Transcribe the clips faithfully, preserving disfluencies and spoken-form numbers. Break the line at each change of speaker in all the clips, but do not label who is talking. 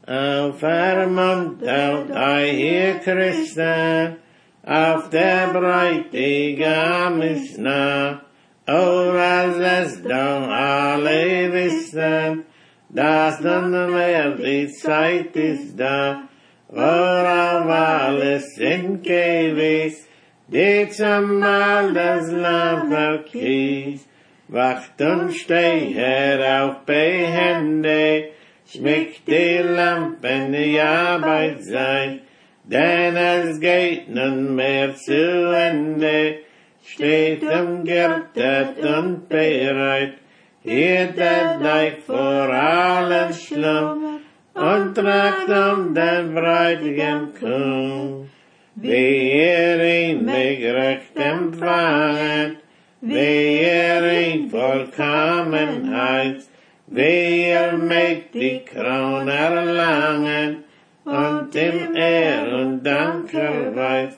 Auf ermuntert euch, ihr Christen, auf der Bräutigam ist nah. Oh, was es doch alle wissen, dass nun mehr die Zeit ist da, worauf alles sind gewiss, die zum Mahl das Lamm verkies. Wacht und steh her auf Behände, schmeckt die Lampen, ja bei sein, denn es geht nun mehr zu Ende, steht umgürtet und bereit, hier der Leib vor allen Schlummer und tragt um den Bräutigam komm. Wie ihr ihn mit Recht empfangen, wie ihr ihn Vollkommenheit, wie ihr mögt die Krone erlangen und im Ehr und Dank erweist,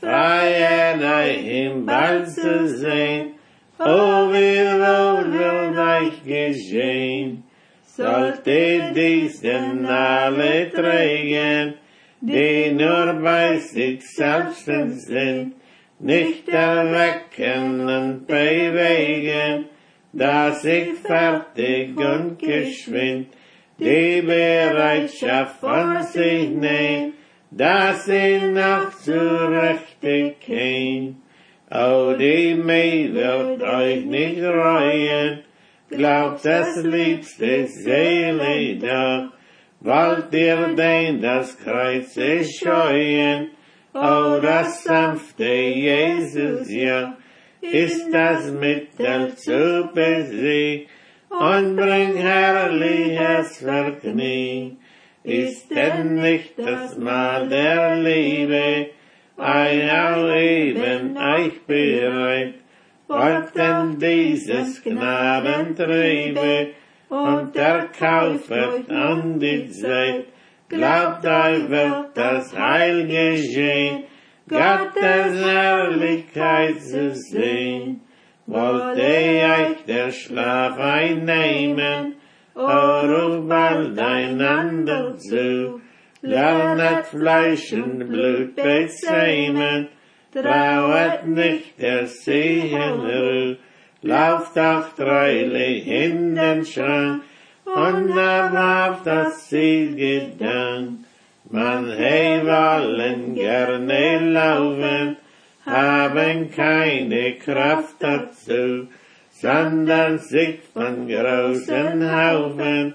feiert euch ihm bald zu sehen. Oh, wie wohl wird euch geschehen, sollt ihr dies denn alle trägen, die nur bei sich selbst sind, nicht erwecken und bewegen, dass ich fertig und geschwind die Bereitschaft von sich nehm, dass sie noch zurechtig gehen. Oh, die Mei wird euch nicht reuen, glaubt das liebste Seele doch, wollt ihr denn das Kreuz scheuen? Oh, das sanfte Jesus, ja, ist das Mittel zu besiegen und bringt herrliches Vergnügen. Ist denn nicht das Mahl der Liebe, ein auch eben euch bereit, folgt denn dieses Gnadentriebe und erkaufet an die Zeit, glaubt euch wird das Heil geschehen, Gottes Herrlichkeit zu sehen. Wollt ihr euch der Schlaf einnehmen, o ruf bald einander zu, lernet Fleisch und Blut bezähmen, trauet nicht der Segen Ruh, lauft auch treulich in den Schrank und erwartet das Ziel gedankt. Man hey wollen gerne laufen, haben keine Kraft dazu, sondern sich von großen Haufen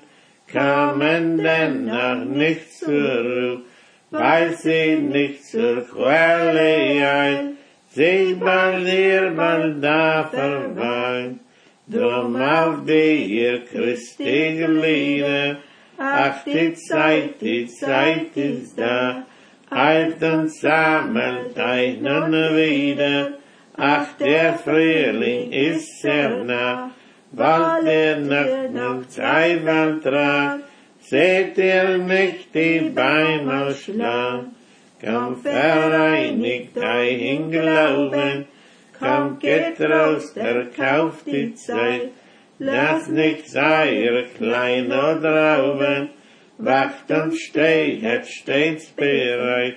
kamen dennoch nicht zur Ruhe, weil sie nicht zur Quelle ein, sich bald hier, bald da verweint. Drum auf die ihr Christi Glieder, ach die Zeit, die Zeit ist da, eilt und sammelt euch nun wieder, ach der Frühling ist sehr nah, wollt ihr noch noch Zweifel tragen, seht ihr nicht die Beine schlagen, komm vereinigt euch in Glauben, komm getrost, erkauft die Zeit, lasst nicht eure klein oder Rauben, wacht und steht stets bereit.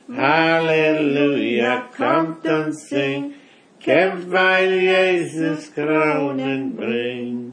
Halleluja, kommt und singt, kämpft, weil Jesus Kronen bringt.